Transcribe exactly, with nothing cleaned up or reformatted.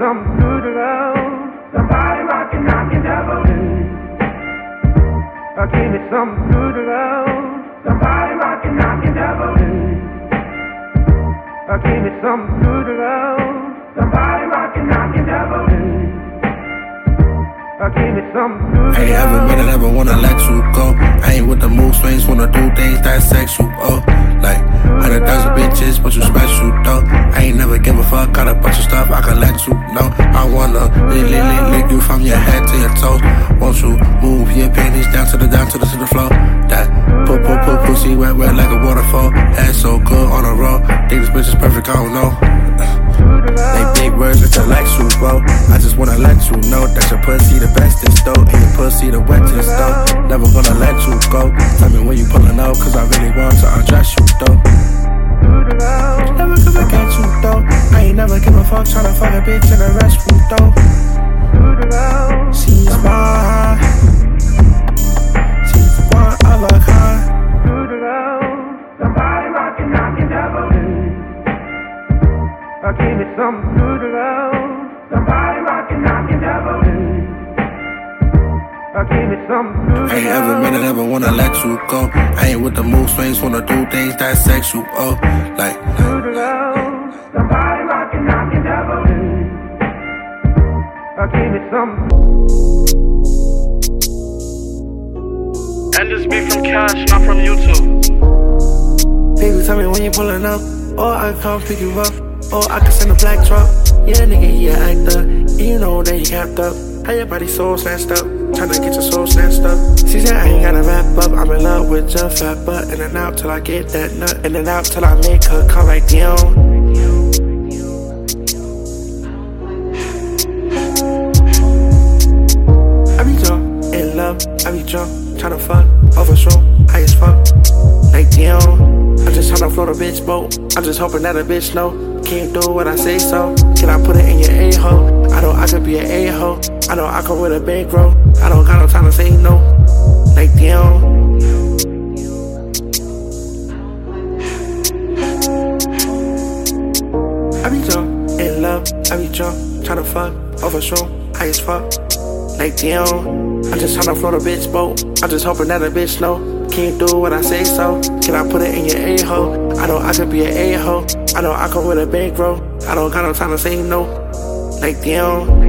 some good love. Somebody rockin', knockin' double. Uh, give me some good love. Somebody rockin', knockin' double. Uh, give me some good love. Somebody rockin', knockin' double. Uh, give me some good love. I ain't ever been and ever wanna let you go. I ain't with the mood swings, wanna do things that sexual. Oh, like hundred thousand bitches, but you special though. I ain't never give a fuck, got a bunch of stuff I can let you know. I wanna lick, lick, lick, lick you from your head to your toes. Won't you move your panties down to the down to the to the floor? That put put put pussy wet wet like a waterfall. Head so good on a roll. Think this bitch is perfect, I don't know. They big words intellectual, bro. I just wanna let you know that your pussy the best in store, and your pussy the wettest though. Never gonna let you go. Tell me when you pulling out, cause I really want to undress you though. Never cause I got you though. I ain't never give a fuck tryna fuck a bitch in the restroom though. She's mine. She's one of a kind. Somebody rockin', knockin' double. Uh, give me some good love. Somebody rockin', knockin' double. Uh, give me some good I ain't ever been and ever wanna let you go. I ain't with the mood swings, wanna do things that sexual. Oh, like good love. Somebody rockin', knockin' double. Uh, give me some. And this beat from Cash, not from YouTube. Baby, tell me when you pulling up, or I can come pick you up, or I can send a black truck. Yeah, nigga, he an actor, and you know that he capped up. How your body so snatched up, tryna get your soul snatched up. She said I ain't gotta wrap up, I'm in love with your fat butt. In and out till I get that nut, in and out till I make her come like Dion. I be drunk, in love, I be drunk, tryna fuck, overstrong, high as fuck, like Dion. I'm just tryna float a bitch boat, I'm just hoping that a bitch know. Can't do what I say so, can I put it in your a-hole? I know I could be an a-hole, I know I come with a bankroll. I don't got no time to say no, like Dion. I be drunk, in love, I be drunk, tryna fuck, overstrong, high as fuck, like Dion. I'm just tryna float a bitch boat, I'm just hoping that a bitch know. Can't do what I say so, can I put it in your a-hole? I know I could be an a-hole, I know I come with a bankroll. I don't got no time to say no, like Dion.